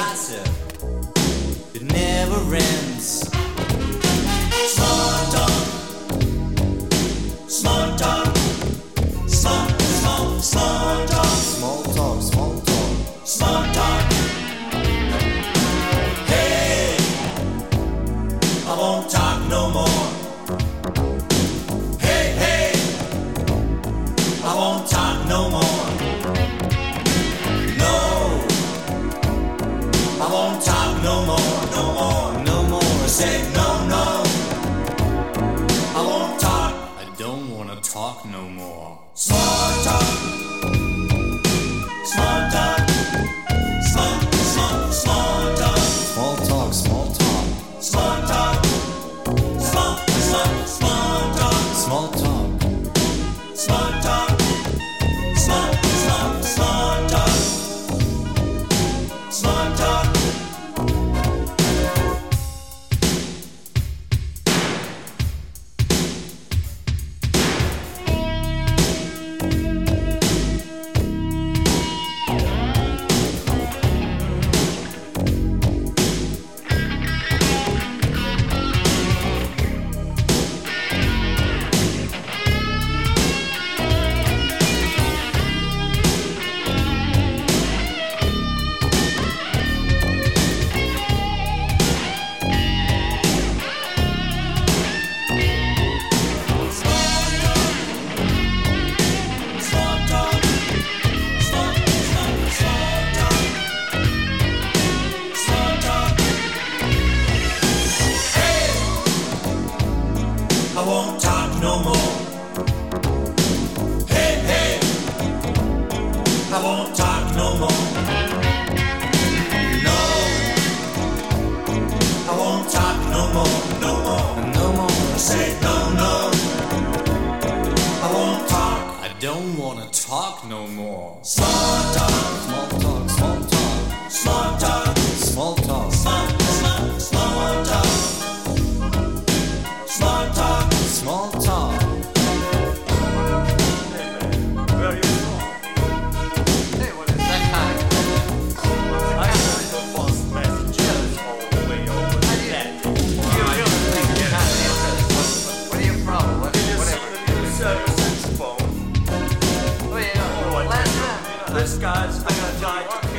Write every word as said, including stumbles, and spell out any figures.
gossip, it never ends. Small talk, small talk, small, small, small talk, Small talk, small talk. small talk. Hey, I won't talk no more. Hey, hey, I won't talk no more. No, I won't talk no more, no more, no more. I said no, no, I won't talk. I don't wanna talk no more. Small talk, small talk, small, small, small talk, Small talk, small talk. small talk, small, small, small talk, Small talk. small talk, small, small, small talk, small talk. I won't talk no more. Hey, hey, I won't talk no more. No, I won't talk no more, no more, no more. I say no, no, I won't talk. I don't wanna talk no more. Small talk, Small talk, small talk. small talk, Small talk. small, small, small talk, small talk. Small talk. Where are you from? Hey, what is that kind of... I heard the bus messages all the way over that. You don't think you're not interested. What are you from? What, whatever. Whatever. Saxophone. Well, you know, Oh, I last tell time... you, This guy's gonna die.